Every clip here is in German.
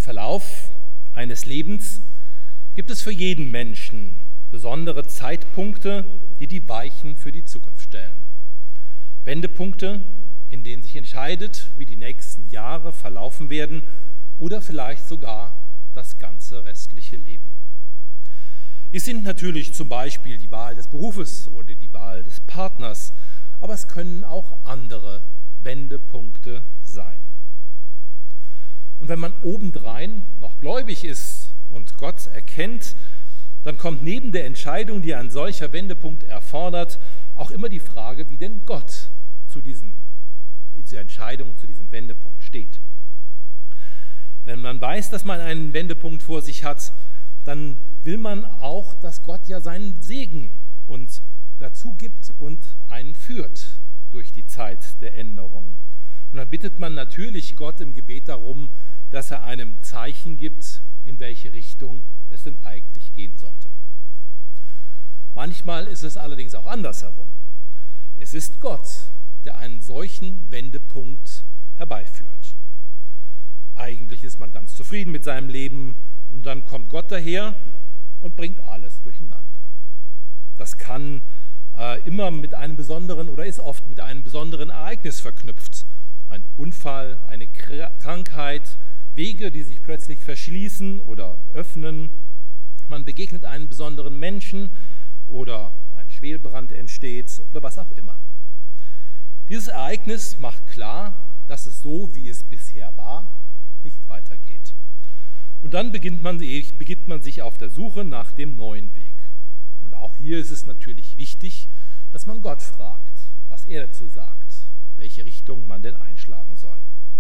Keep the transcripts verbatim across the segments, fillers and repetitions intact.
Verlauf eines Lebens gibt es für jeden Menschen besondere Zeitpunkte, die die Weichen für die Zukunft stellen. Wendepunkte, in denen sich entscheidet, wie die nächsten Jahre verlaufen werden oder vielleicht sogar das ganze restliche Leben. Dies sind natürlich zum Beispiel die Wahl des Berufes oder die Wahl des Partners, aber es können auch andere Wendepunkte sein. Und wenn man obendrein noch gläubig ist und Gott erkennt, dann kommt neben der Entscheidung, die ein solcher Wendepunkt erfordert, auch immer die Frage, wie denn Gott zu diesem, dieser Entscheidung, zu diesem Wendepunkt steht. Wenn man weiß, dass man einen Wendepunkt vor sich hat, dann will man auch, dass Gott ja seinen Segen uns dazu gibt und einen führt durch die Zeit der Änderung. Und dann bittet man natürlich Gott im Gebet darum, dass er einem Zeichen gibt, in welche Richtung es denn eigentlich gehen sollte. Manchmal ist es allerdings auch andersherum. Es ist Gott, der einen solchen Wendepunkt herbeiführt. Eigentlich ist man ganz zufrieden mit seinem Leben und dann kommt Gott daher und bringt alles durcheinander. Das kann äh, immer mit einem besonderen oder ist oft mit einem besonderen Ereignis verknüpft. Ein Unfall, eine Krankheit, Wege, die sich plötzlich verschließen oder öffnen. Man begegnet einem besonderen Menschen oder ein Schwelbrand entsteht oder was auch immer. Dieses Ereignis macht klar, dass es so, wie es bisher war, nicht weitergeht. Und dann beginnt man, beginnt man sich auf der Suche nach dem neuen Weg. Und auch hier ist es natürlich wichtig, dass man Gott fragt, was er dazu sagt, welche Richtung man denn einschlagen soll.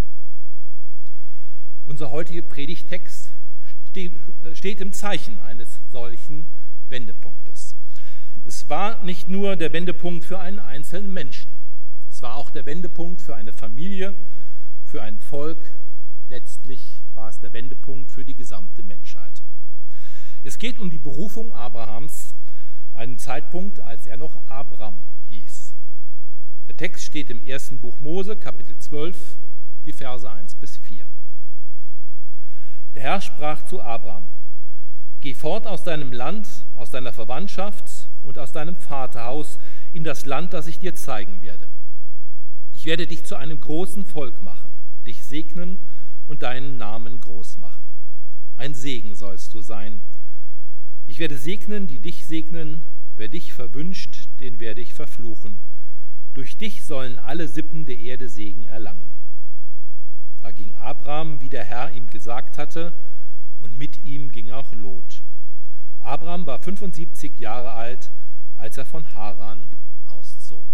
Unser heutiger Predigttext steht, steht im Zeichen eines solchen Wendepunktes. Es war nicht nur der Wendepunkt für einen einzelnen Menschen, es war auch der Wendepunkt für eine Familie, für ein Volk, letztlich war es der Wendepunkt für die gesamte Menschheit. Es geht um die Berufung Abrahams, einen Zeitpunkt, als er noch Abram hieß. Der Text steht im ersten Buch Mose, Kapitel zwölf, die Verse eins bis vier. Der Herr sprach zu Abram: Geh fort aus deinem Land, aus deiner Verwandtschaft und aus deinem Vaterhaus in das Land, das ich dir zeigen werde. Ich werde dich zu einem großen Volk machen, dich segnen und deinen Namen groß machen. Ein Segen sollst du sein. Ich werde segnen, die dich segnen. Wer dich verwünscht, den werde ich verfluchen. Durch dich sollen alle Sippen der Erde Segen erlangen. Da ging Abram, wie der Herr ihm gesagt hatte, und mit ihm ging auch Lot. Abram war fünfundsiebzig Jahre alt, als er von Haran auszog.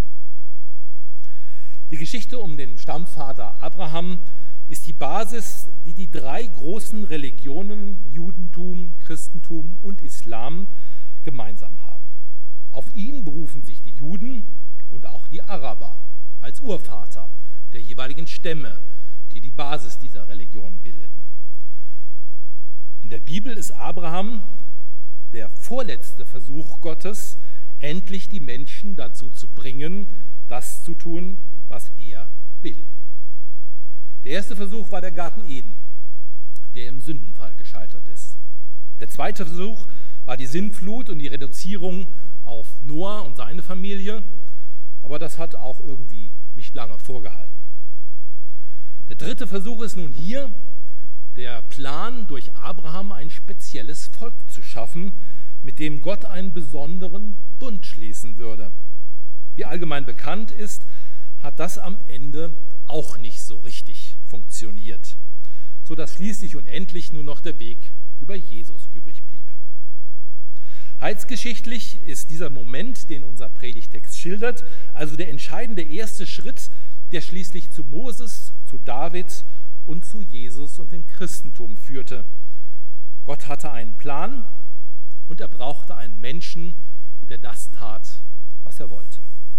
Die Geschichte um den Stammvater Abraham ist die Basis, die die drei großen Religionen, Judentum, Christentum und Islam, gemeinsam haben. Auf ihn berufen sich die Juden und auch die Araber als Urvater der jeweiligen Stämme, die die Basis dieser Religion bildeten. In der Bibel ist Abraham der vorletzte Versuch Gottes, endlich die Menschen dazu zu bringen, das zu tun, was er will. Der erste Versuch war der Garten Eden, der im Sündenfall gescheitert ist. Der zweite Versuch war die Sintflut und die Reduzierung auf Noah und seine Familie, aber das hat auch irgendwie nicht lange vorgehalten. Der dritte Versuch ist nun hier, der Plan, durch Abraham ein spezielles Volk zu schaffen, mit dem Gott einen besonderen Bund schließen würde. Wie allgemein bekannt ist, hat das am Ende auch nicht so richtig funktioniert, sodass schließlich und endlich nur noch der Weg über Jesus übrig blieb. Heilsgeschichtlich ist dieser Moment, den unser Predigtext schildert, also der entscheidende erste Schritt, der schließlich zu Moses, zu David und zu Jesus und dem Christentum führte. Gott hatte einen Plan und er brauchte einen Menschen, der das tat, was er wollte.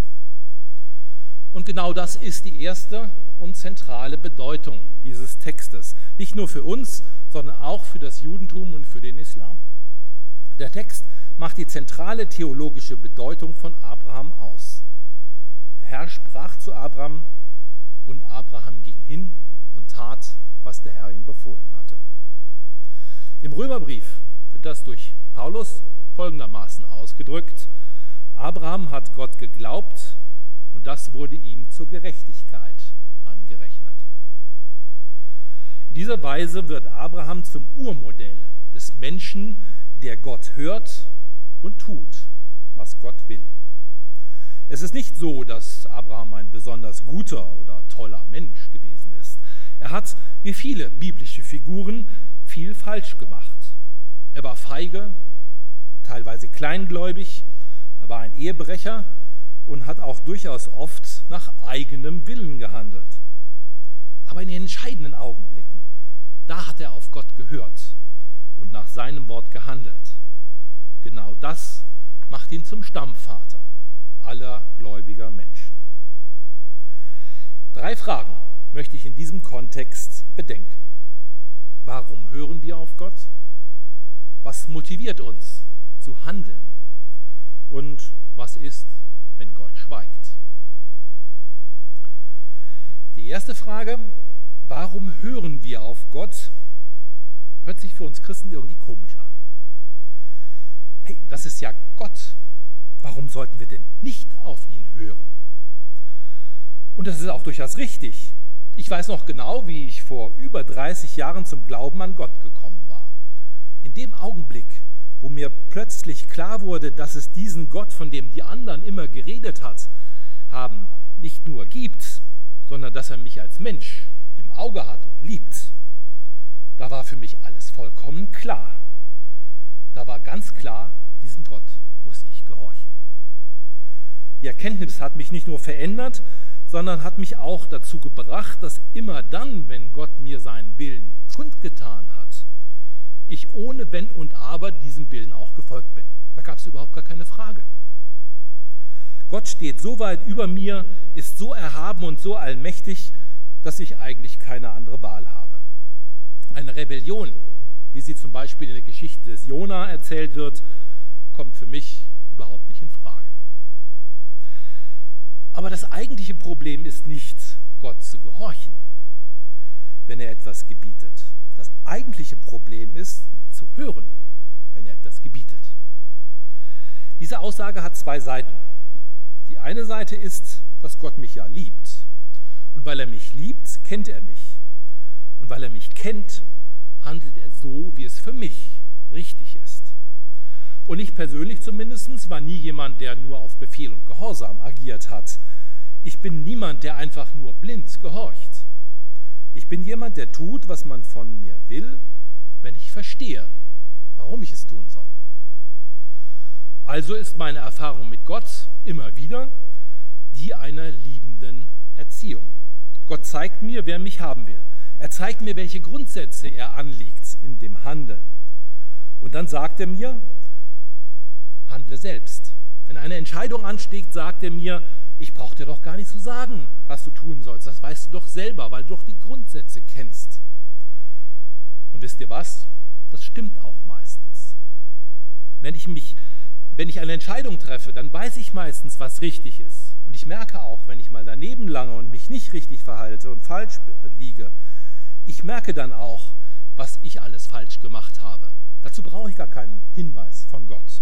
Und genau das ist die erste und zentrale Bedeutung dieses Textes. Nicht nur für uns, sondern auch für das Judentum und für den Islam. Der Text macht die zentrale theologische Bedeutung von Abraham aus. Der Herr sprach zu Abraham und Abraham ging hin und tat, was der Herr ihm befohlen hatte. Im Römerbrief wird das durch Paulus folgendermaßen ausgedrückt: Abraham hat Gott geglaubt und das wurde ihm zur Gerechtigkeit angerechnet. In dieser Weise wird Abraham zum Urmodell des Menschen, der Gott hört und tut, was Gott will. Es ist nicht so, dass Abraham ein besonders guter oder toller Mensch gewesen ist. Er hat, wie viele biblische Figuren, viel falsch gemacht. Er war feige, teilweise kleingläubig, er war ein Ehebrecher und hat auch durchaus oft nach eigenem Willen gehandelt. Aber in den entscheidenden Augenblicken, da hat er auf Gott gehört und nach seinem Wort gehandelt. Genau das macht ihn zum Stammvater aller gläubiger Menschen. Drei Fragen möchte ich in diesem Kontext bedenken. Warum hören wir auf Gott? Was motiviert uns zu handeln? Und was ist, wenn Gott schweigt? Die erste Frage: Warum hören wir auf Gott? Hört sich für uns Christen irgendwie komisch an. Hey, das ist ja Gott. Warum sollten wir denn nicht auf ihn hören? Und das ist auch durchaus richtig. Ich weiß noch genau, wie ich vor über dreißig Jahren zum Glauben an Gott gekommen war. In dem Augenblick, wo mir plötzlich klar wurde, dass es diesen Gott, von dem die anderen immer geredet hat, haben, nicht nur gibt, sondern dass er mich als Mensch im Auge hat und liebt, da war für mich alles vollkommen klar. Da war ganz klar, diesem Gott muss ich gehorchen. Die Erkenntnis hat mich nicht nur verändert, sondern hat mich auch dazu gebracht, dass immer dann, wenn Gott mir seinen Willen kundgetan hat, ich ohne Wenn und Aber diesem Willen auch gefolgt bin. Da gab es überhaupt gar keine Frage. Gott steht so weit über mir, ist so erhaben und so allmächtig, dass ich eigentlich keine andere Wahl habe. Eine Rebellion, wie sie zum Beispiel in der Geschichte des Jona erzählt wird, kommt für mich überhaupt nicht in Frage. Aber das eigentliche Problem ist nicht, Gott zu gehorchen, wenn er etwas gebietet. Das eigentliche Problem ist, zu hören, wenn er etwas gebietet. Diese Aussage hat zwei Seiten. Die eine Seite ist, dass Gott mich ja liebt. Und weil er mich liebt, kennt er mich. Und weil er mich kennt, handelt er so, wie es für mich richtig ist. Und ich persönlich zumindest war nie jemand, der nur auf Befehl und Gehorsam agiert hat. Ich bin niemand, der einfach nur blind gehorcht. Ich bin jemand, der tut, was man von mir will, wenn ich verstehe, warum ich es tun soll. Also ist meine Erfahrung mit Gott immer wieder die einer liebenden Erziehung. Gott zeigt mir, wer mich haben will. Er zeigt mir, welche Grundsätze er anlegt in dem Handeln. Und dann sagt er mir, handle selbst. Wenn eine Entscheidung ansteht, sagt er mir, ich brauche dir doch gar nicht zu sagen, was du tun sollst. Das weißt du doch selber, weil du doch die Grundsätze kennst. Und wisst ihr was? Das stimmt auch meistens. Wenn ich mich, wenn ich eine Entscheidung treffe, dann weiß ich meistens, was richtig ist. Und ich merke auch, wenn ich mal daneben lange und mich nicht richtig verhalte und falsch liege, ich merke dann auch, was ich alles falsch gemacht habe. Dazu brauche ich gar keinen Hinweis von Gott.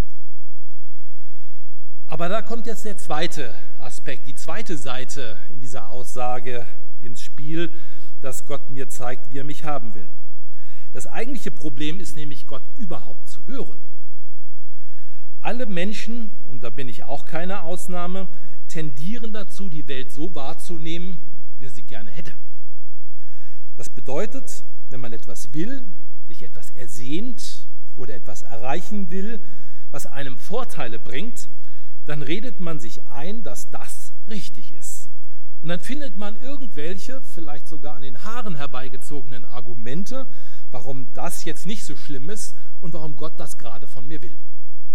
Aber da kommt jetzt der zweite Aspekt, die zweite Seite in dieser Aussage ins Spiel, dass Gott mir zeigt, wie er mich haben will. Das eigentliche Problem ist nämlich, Gott überhaupt zu hören. Alle Menschen, und da bin ich auch keine Ausnahme, tendieren dazu, die Welt so wahrzunehmen, wie er sie gerne hätte. Das bedeutet, wenn man etwas will, sich etwas ersehnt oder etwas erreichen will, was einem Vorteile bringt, dann redet man sich ein, dass das richtig ist. Und dann findet man irgendwelche, vielleicht sogar an den Haaren herbeigezogenen Argumente, warum das jetzt nicht so schlimm ist und warum Gott das gerade von mir will.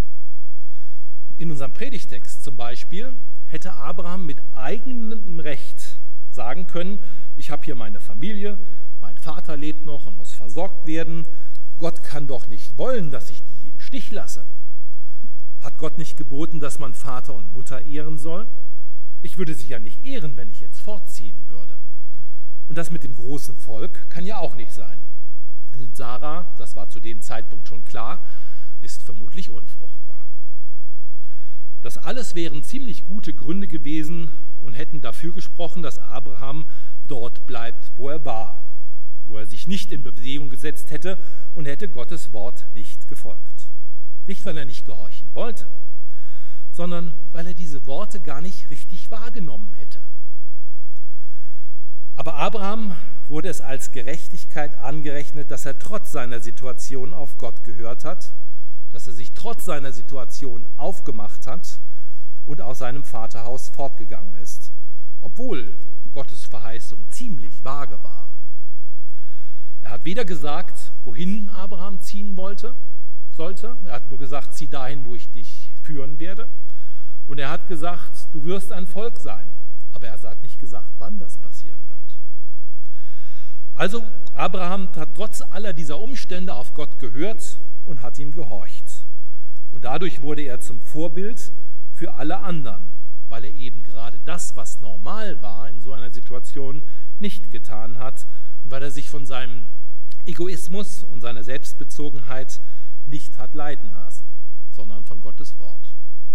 In unserem Predigtext zum Beispiel hätte Abraham mit eigenem Recht sagen können, ich habe hier meine Familie, mein Vater lebt noch und muss versorgt werden, Gott kann doch nicht wollen, dass ich die im Stich lasse. Hat Gott nicht geboten, dass man Vater und Mutter ehren soll? Ich würde sie ja nicht ehren, wenn ich jetzt fortziehen würde. Und Und das mit dem großen Volk kann ja auch nicht sein. Denn Sarah, das war zu dem Zeitpunkt schon klar, ist vermutlich unfruchtbar. Das alles wären ziemlich gute Gründe gewesen und hätten dafür gesprochen, dass Abraham dort bleibt, wo er war, wo er sich nicht in Bewegung gesetzt hätte und hätte Gottes Wort nicht gefolgt. Nicht, weil er nicht gehorchen wollte, sondern weil er diese Worte gar nicht richtig wahrgenommen hätte. Aber Abraham wurde es als Gerechtigkeit angerechnet, dass er trotz seiner Situation auf Gott gehört hat, dass er sich trotz seiner Situation aufgemacht hat und aus seinem Vaterhaus fortgegangen ist, obwohl Gottes Verheißung ziemlich vage war. Er hat weder gesagt, wohin Abraham ziehen wollte, sollte, er hat nur gesagt, zieh dahin, wo ich dich führen werde, und er hat gesagt, du wirst ein Volk sein, aber er hat nicht gesagt, wann das passieren wird. Also Abraham hat trotz aller dieser Umstände auf Gott gehört und hat ihm gehorcht. Und dadurch wurde er zum Vorbild für alle anderen, weil er eben gerade das, was normal war in so einer Situation, nicht getan hat und weil er sich von seinem Egoismus und seiner Selbstbezogenheit nicht hat leiten lassen, sondern von Gottes Wort.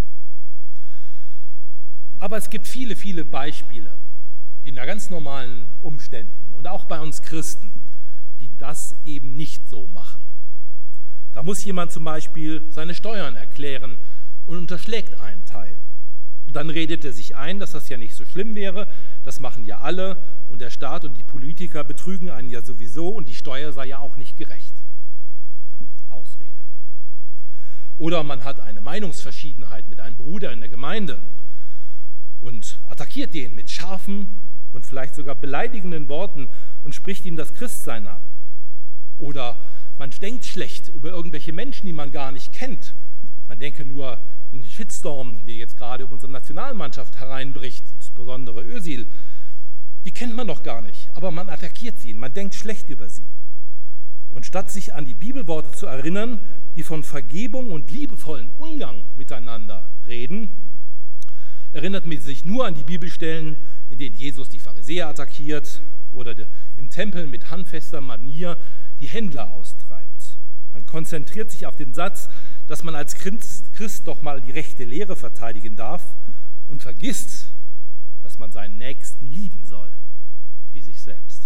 Aber es gibt viele, viele Beispiele in ganz normalen Umständen und auch bei uns Christen, die das eben nicht so machen. Da muss jemand zum Beispiel seine Steuern erklären und unterschlägt einen Teil. Und dann redet er sich ein, dass das ja nicht so schlimm wäre, das machen ja alle und der Staat und die Politiker betrügen einen ja sowieso und die Steuer sei ja auch nicht gerecht. Ausrede. Oder man hat eine Meinungsverschiedenheit mit einem Bruder in der Gemeinde und attackiert den mit scharfen und vielleicht sogar beleidigenden Worten und spricht ihm das Christsein ab. Oder man denkt schlecht über irgendwelche Menschen, die man gar nicht kennt. Man denke nur den Shitstorm, der jetzt gerade über unsere Nationalmannschaft hereinbricht, insbesondere Özil. Die kennt man doch gar nicht, aber man attackiert sie, man denkt schlecht über sie. Und statt sich an die Bibelworte zu erinnern, die von Vergebung und liebevollen Umgang miteinander reden, erinnert man sich nur an die Bibelstellen, in denen Jesus die Pharisäer attackiert oder im Tempel mit handfester Manier die Händler austreibt. Man konzentriert sich auf den Satz, dass man als Christ doch mal die rechte Lehre verteidigen darf und vergisst, dass man seinen Nächsten lieben soll, wie sich selbst.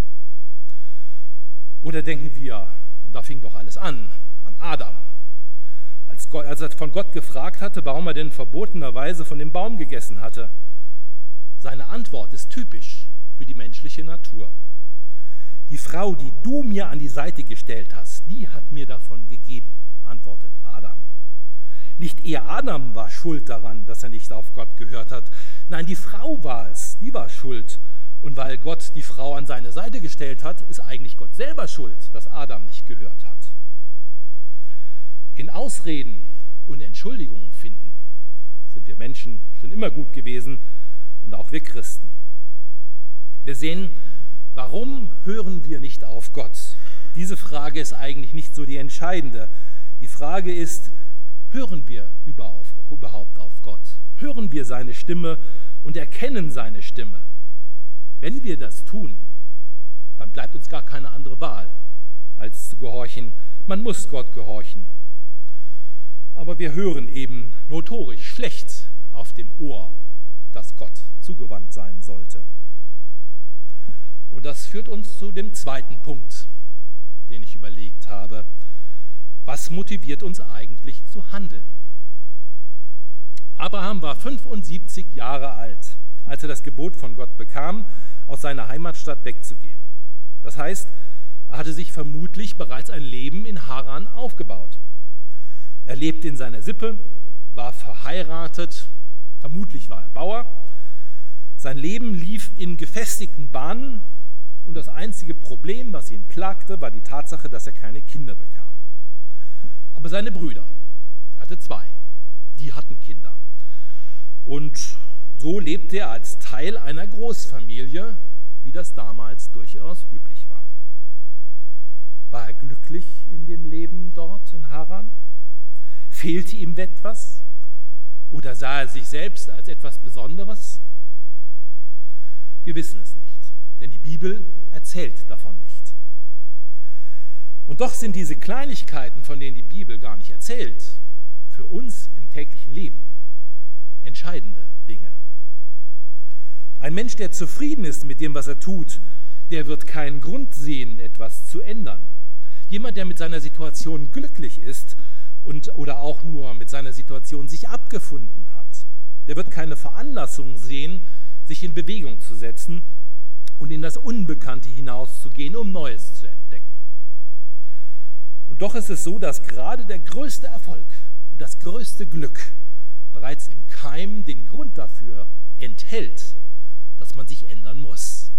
Oder denken wir, und da fing doch alles an, an Adam. Als, Gott, als er von Gott gefragt hatte, warum er denn verbotenerweise von dem Baum gegessen hatte. Seine Antwort ist typisch für die menschliche Natur. Die Frau, die du mir an die Seite gestellt hast, die hat mir davon gegeben, antwortet Adam. Nicht eher Adam war schuld daran, dass er nicht auf Gott gehört hat. Nein, die Frau war es, die war schuld. Und weil Gott die Frau an seine Seite gestellt hat, ist eigentlich Gott selber schuld, dass Adam nicht gehört hat. In Ausreden und Entschuldigungen finden sind wir Menschen schon immer gut gewesen und auch wir Christen. Wir sehen, warum hören wir nicht auf Gott? Diese Frage ist eigentlich nicht so die entscheidende. Die Frage ist, hören wir überhaupt auf Gott? Hören wir seine Stimme und erkennen seine Stimme? Wenn wir das tun, dann bleibt uns gar keine andere Wahl, als zu gehorchen. Man muss Gott gehorchen. Aber wir hören eben notorisch schlecht auf dem Ohr, das Gott zugewandt sein sollte. Und das führt uns zu dem zweiten Punkt, den ich überlegt habe. Was motiviert uns eigentlich zu handeln? Abraham war fünfundsiebzig Jahre alt, als er das Gebot von Gott bekam, aus seiner Heimatstadt wegzugehen. Das heißt, er hatte sich vermutlich bereits ein Leben in Haran aufgebaut. Er lebte in seiner Sippe, war verheiratet, vermutlich war er Bauer. Sein Leben lief in gefestigten Bahnen und das einzige Problem, was ihn plagte, war die Tatsache, dass er keine Kinder bekam. Aber seine Brüder, er hatte zwei, die hatten Kinder. Und so lebte er als Teil einer Großfamilie, wie das damals durchaus üblich war. War er glücklich in dem Leben dort in Haran? Fehlte ihm etwas? Oder sah er sich selbst als etwas Besonderes? Wir wissen es nicht, denn die Bibel erzählt davon nicht. Und doch sind diese Kleinigkeiten, von denen die Bibel gar nicht erzählt, für uns im täglichen Leben entscheidende Dinge. Ein Mensch, der zufrieden ist mit dem, was er tut, der wird keinen Grund sehen, etwas zu ändern. Jemand, der mit seiner Situation glücklich ist und, oder auch nur mit seiner Situation sich abgefunden hat, der wird keine Veranlassung sehen, sich in Bewegung zu setzen und in das Unbekannte hinauszugehen, um Neues zu entdecken. Und doch ist es so, dass gerade der größte Erfolg und das größte Glück bereits im Keim den Grund dafür enthält, dass man sich ändern muss.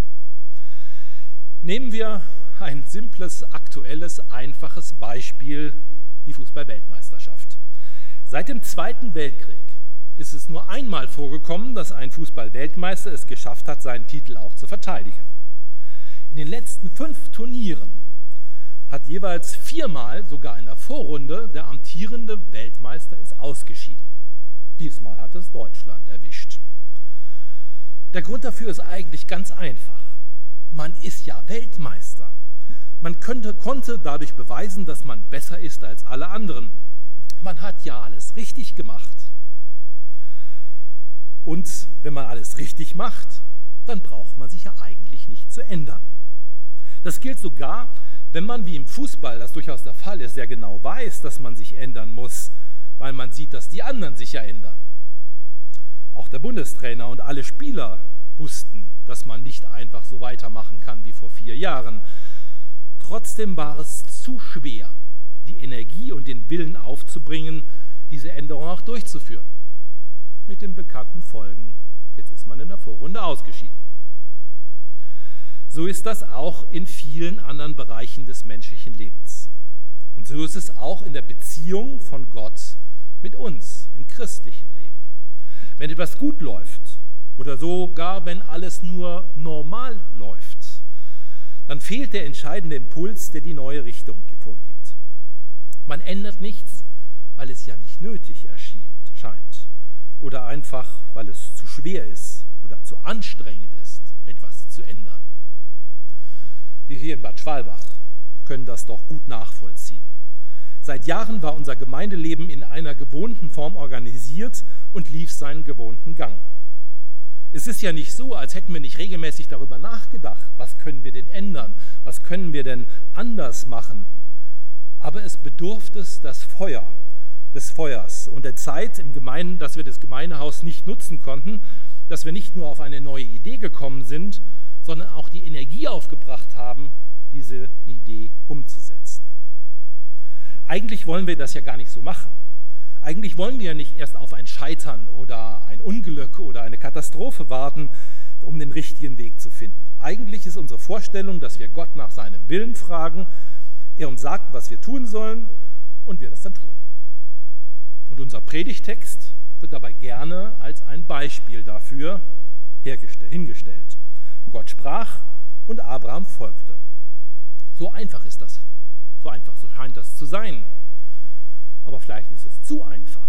Nehmen wir ein simples, aktuelles, einfaches Beispiel, die Fußball-Weltmeisterschaft. Seit dem Zweiten Weltkrieg ist es nur einmal vorgekommen, dass ein Fußball-Weltmeister es geschafft hat, seinen Titel auch zu verteidigen. In den letzten fünf Turnieren hat jeweils viermal, sogar in der Vorrunde, der amtierende Weltmeister ist ausgeschieden. Diesmal hat es Deutschland erwischt. Der Grund dafür ist eigentlich ganz einfach. Man ist ja Weltmeister. Man könnte, konnte dadurch beweisen, dass man besser ist als alle anderen. Man hat ja alles richtig gemacht. Und wenn man alles richtig macht, dann braucht man sich ja eigentlich nicht zu ändern. Das gilt sogar, wenn man wie im Fußball, das durchaus der Fall ist, sehr genau weiß, dass man sich ändern muss, weil man sieht, dass die anderen sich ja ändern. Auch der Bundestrainer und alle Spieler wussten, dass man nicht einfach so weitermachen kann wie vor vier Jahren. Trotzdem war es zu schwer, die Energie und den Willen aufzubringen, diese Änderung auch durchzuführen. Mit den bekannten Folgen, jetzt ist man in der Vorrunde ausgeschieden. So ist das auch in vielen anderen Bereichen des menschlichen Lebens. Und so ist es auch in der Beziehung von Gott mit uns im christlichen Leben. Wenn etwas gut läuft oder sogar wenn alles nur normal läuft, dann fehlt der entscheidende Impuls, der die neue Richtung vorgibt. Man ändert nichts, weil es ja nicht nötig erscheint, scheint, oder einfach, weil es zu schwer ist oder zu anstrengend ist, etwas zu ändern. Wir hier in Bad Schwalbach können das doch gut nachvollziehen. Seit Jahren war unser Gemeindeleben in einer gewohnten Form organisiert und lief seinen gewohnten Gang. Es ist ja nicht so, als hätten wir nicht regelmäßig darüber nachgedacht, was können wir denn ändern, was können wir denn anders machen. Aber es bedurfte das Feuer, des Feuers und der Zeit im Gemeinen, dass wir das Gemeindehaus nicht nutzen konnten, dass wir nicht nur auf eine neue Idee gekommen sind, sondern auch die Energie aufgebracht haben, diese Idee umzusetzen. Eigentlich wollen wir das ja gar nicht so machen. Eigentlich wollen wir ja nicht erst auf ein Scheitern oder ein Unglück oder eine Katastrophe warten, um den richtigen Weg zu finden. Eigentlich ist unsere Vorstellung, dass wir Gott nach seinem Willen fragen, er uns sagt, was wir tun sollen und wir das dann tun. Und unser Predigtext wird dabei gerne als ein Beispiel dafür hingestellt. Gott sprach und Abraham folgte. So einfach ist das. So einfach, so scheint das zu sein. Aber vielleicht ist es zu einfach.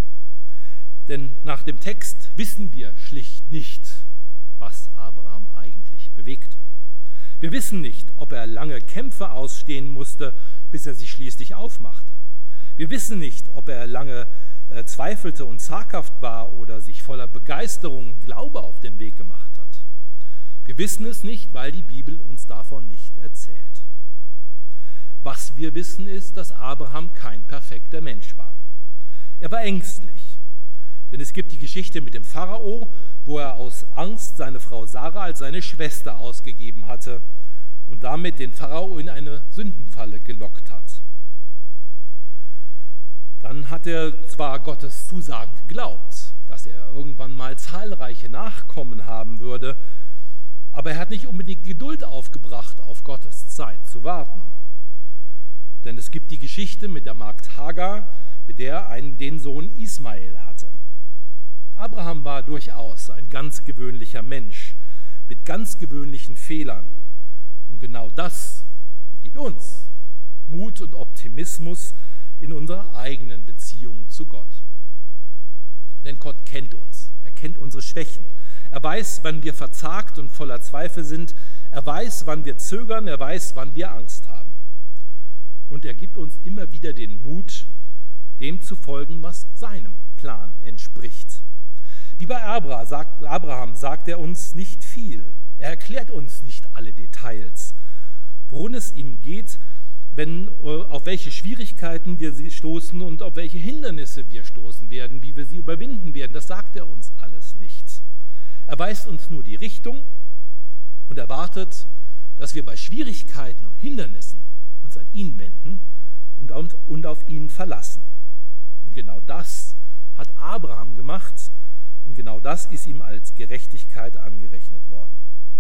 Denn nach dem Text wissen wir schlicht nicht, was Abraham eigentlich bewegte. Wir wissen nicht, ob er lange Kämpfe ausstehen musste, bis er sich schließlich aufmachte. Wir wissen nicht, ob er lange äh, zweifelte und zaghaft war oder sich voller Begeisterung und Glaube auf den Weg gemacht hat. Wir wissen es nicht, weil die Bibel uns davon nicht erzählt. Was wir wissen ist, dass Abraham kein perfekter Mensch war. Er war ängstlich, denn es gibt die Geschichte mit dem Pharao, wo er aus Angst seine Frau Sarah als seine Schwester ausgegeben hatte und damit den Pharao in eine Sündenfalle gelockt hat. Dann hat er zwar Gottes Zusagen geglaubt, dass er irgendwann mal zahlreiche Nachkommen haben würde, aber er hat nicht unbedingt Geduld aufgebracht, auf Gottes Zeit zu warten. Denn es gibt die Geschichte mit der Magd Hagar, mit der er einen, den Sohn Ismael hatte. Abraham war durchaus ein ganz gewöhnlicher Mensch mit ganz gewöhnlichen Fehlern. Und genau das gibt uns Mut und Optimismus in unserer eigenen Beziehung zu Gott. Denn Gott kennt uns, er kennt unsere Schwächen, Er weiß, wann wir verzagt und voller Zweifel sind. Er weiß, wann wir zögern. Er weiß, wann wir Angst haben. Und er gibt uns immer wieder den Mut, dem zu folgen, was seinem Plan entspricht. Wie bei Abraham sagt er uns nicht viel. Er erklärt uns nicht alle Details, worum es ihm geht, wenn, auf welche Schwierigkeiten wir stoßen und auf welche Hindernisse wir stoßen werden, wie wir sie überwinden werden. Das sagt er uns alles nicht. Er weist uns nur die Richtung und erwartet, dass wir bei Schwierigkeiten und Hindernissen uns an ihn wenden und auf, und auf ihn verlassen. Und genau das hat Abraham gemacht und genau das ist ihm als Gerechtigkeit angerechnet worden.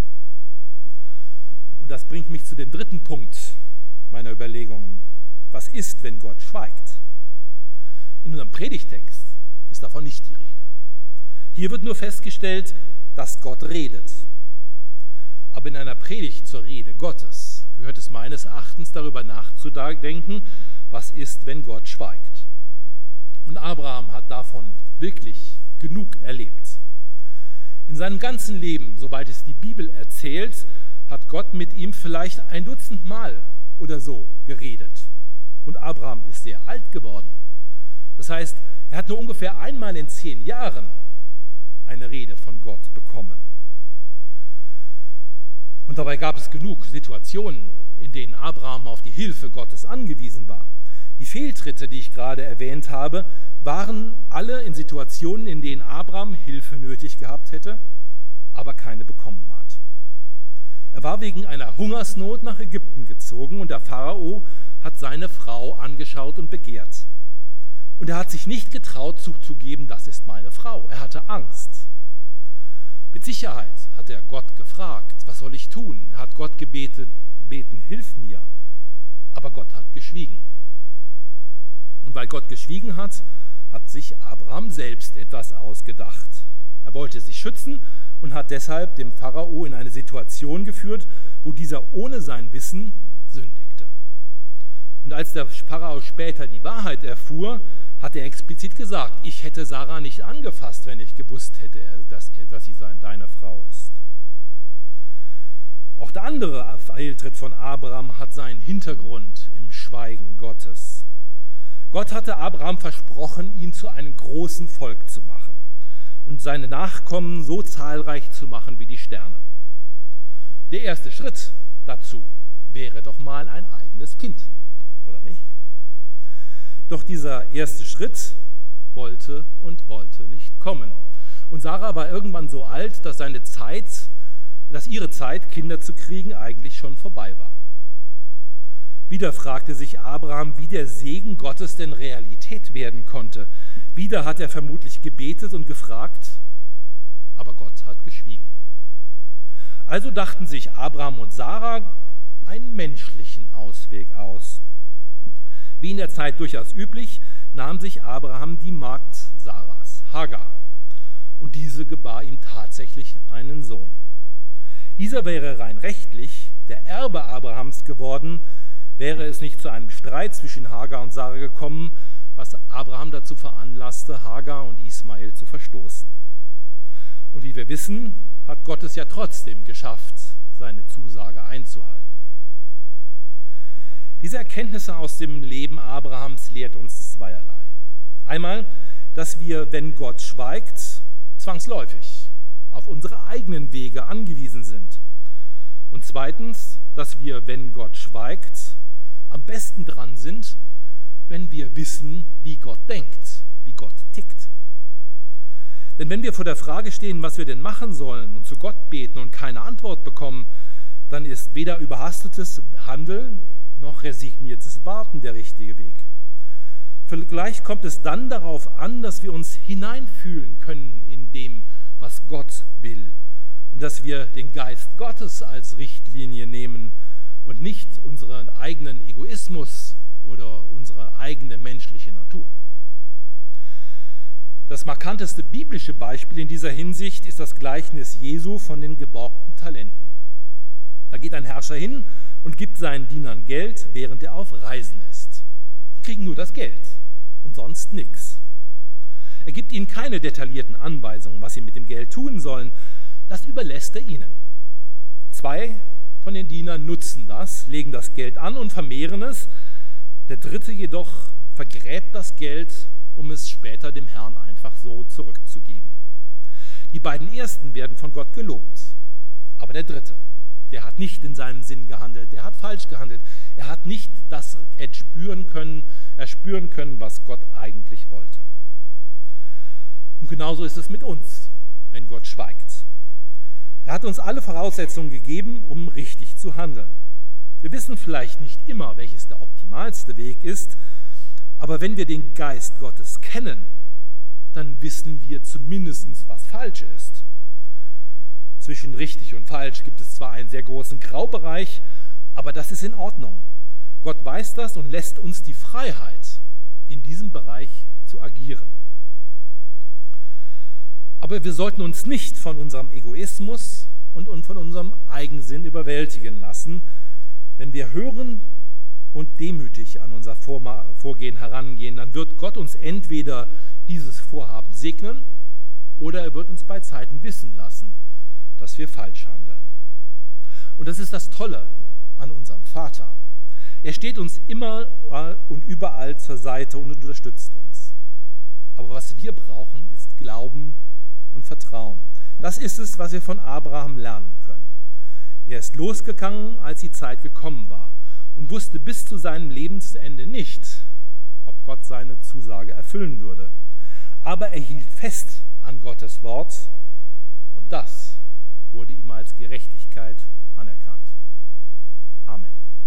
Und das bringt mich zu dem dritten Punkt meiner Überlegungen. Was ist, wenn Gott schweigt? In unserem Predigtext ist davon nicht die Rede. Hier wird nur festgestellt, dass Gott redet. Aber in einer Predigt zur Rede Gottes gehört es meines Erachtens darüber nachzudenken, was ist, wenn Gott schweigt. Und Abraham hat davon wirklich genug erlebt. In seinem ganzen Leben, soweit es die Bibel erzählt, hat Gott mit ihm vielleicht ein Dutzend Mal oder so geredet. Und Abraham ist sehr alt geworden. Das heißt, er hat nur ungefähr einmal in zehn Jahren eine Rede von Gott bekommen. Und dabei gab es genug Situationen, in denen Abraham auf die Hilfe Gottes angewiesen war. Die Fehltritte, die ich gerade erwähnt habe, waren alle in Situationen, in denen Abraham Hilfe nötig gehabt hätte, aber keine bekommen hat. Er war wegen einer Hungersnot nach Ägypten gezogen und der Pharao hat seine Frau angeschaut und begehrt. Und er hat sich nicht getraut zuzugeben, das ist meine Frau. Er hatte Angst. Mit Sicherheit hat er Gott gefragt, was soll ich tun? Er hat Gott gebetet, gebeten, hilf mir. Aber Gott hat geschwiegen. Und weil Gott geschwiegen hat, hat sich Abraham selbst etwas ausgedacht. Er wollte sich schützen und hat deshalb dem Pharao in eine Situation geführt, wo dieser ohne sein Wissen sündigte. Und als der Pharao später die Wahrheit erfuhr, hat er explizit gesagt, ich hätte Sarah nicht angefasst, wenn ich gewusst hätte, dass, dass sie deine Frau ist. Auch der andere Fehltritt von Abraham hat seinen Hintergrund im Schweigen Gottes. Gott hatte Abraham versprochen, ihn zu einem großen Volk zu machen und seine Nachkommen so zahlreich zu machen wie die Sterne. Der erste Schritt dazu wäre doch mal ein eigenes Kind, oder nicht? Doch dieser erste Schritt wollte und wollte nicht kommen. Und Sarah war irgendwann so alt, dass seine Zeit, dass ihre Zeit, Kinder zu kriegen, eigentlich schon vorbei war. Wieder fragte sich Abraham, wie der Segen Gottes denn Realität werden konnte. Wieder hat er vermutlich gebetet und gefragt, aber Gott hat geschwiegen. Also dachten sich Abraham und Sarah einen menschlichen Ausweg aus. Wie in der Zeit durchaus üblich, nahm sich Abraham die Magd Sarahs, Hagar, und diese gebar ihm tatsächlich einen Sohn. Dieser wäre rein rechtlich der Erbe Abrahams geworden, wäre es nicht zu einem Streit zwischen Hagar und Sarah gekommen, was Abraham dazu veranlasste, Hagar und Ismael zu verstoßen. Und wie wir wissen, hat Gott es ja trotzdem geschafft, seine Zusage einzuhalten. Diese Erkenntnisse aus dem Leben Abrahams lehrt uns zweierlei. Einmal, dass wir, wenn Gott schweigt, zwangsläufig auf unsere eigenen Wege angewiesen sind. Und zweitens, dass wir, wenn Gott schweigt, am besten dran sind, wenn wir wissen, wie Gott denkt, wie Gott tickt. Denn wenn wir vor der Frage stehen, was wir denn machen sollen und zu Gott beten und keine Antwort bekommen, dann ist weder überhastetes Handeln noch resigniertes Warten der richtige Weg. Vielleicht kommt es dann darauf an, dass wir uns hineinfühlen können in dem, was Gott will und dass wir den Geist Gottes als Richtlinie nehmen und nicht unseren eigenen Egoismus oder unsere eigene menschliche Natur. Das markanteste biblische Beispiel in dieser Hinsicht ist das Gleichnis Jesu von den geborgten Talenten. Da geht ein Herrscher hin und gibt seinen Dienern Geld, während er auf Reisen ist. Die kriegen nur das Geld und sonst nichts. Er gibt ihnen keine detaillierten Anweisungen, was sie mit dem Geld tun sollen, das überlässt er ihnen. Zwei von den Dienern nutzen das, legen das Geld an und vermehren es. Der dritte jedoch vergräbt das Geld, um es später dem Herrn einfach so zurückzugeben. Die beiden ersten werden von Gott gelobt, aber der dritte, der hat nicht in seinem Sinn gehandelt, der hat falsch gehandelt. Er hat nicht das erspüren können, erspüren können, was Gott eigentlich wollte. Und genauso ist es mit uns, wenn Gott schweigt. Er hat uns alle Voraussetzungen gegeben, um richtig zu handeln. Wir wissen vielleicht nicht immer, welches der optimalste Weg ist, aber wenn wir den Geist Gottes kennen, dann wissen wir zumindest, was falsch ist. Zwischen richtig und falsch gibt es zwar einen sehr großen Graubereich, aber das ist in Ordnung. Gott weiß das und lässt uns die Freiheit, in diesem Bereich zu agieren. Aber wir sollten uns nicht von unserem Egoismus und von unserem Eigensinn überwältigen lassen. Wenn wir hören und demütig an unser Vorgehen herangehen, dann wird Gott uns entweder dieses Vorhaben segnen oder er wird uns bei Zeiten wissen lassen, dass wir falsch handeln. Und das ist das Tolle an unserem Vater. Er steht uns immer und überall zur Seite und unterstützt uns. Aber was wir brauchen, ist Glauben und Vertrauen. Das ist es, was wir von Abraham lernen können. Er ist losgegangen, als die Zeit gekommen war und wusste bis zu seinem Lebensende nicht, ob Gott seine Zusage erfüllen würde. Aber er hielt fest an Gottes Wort und das wurde ihm als Gerechtigkeit anerkannt. Amen.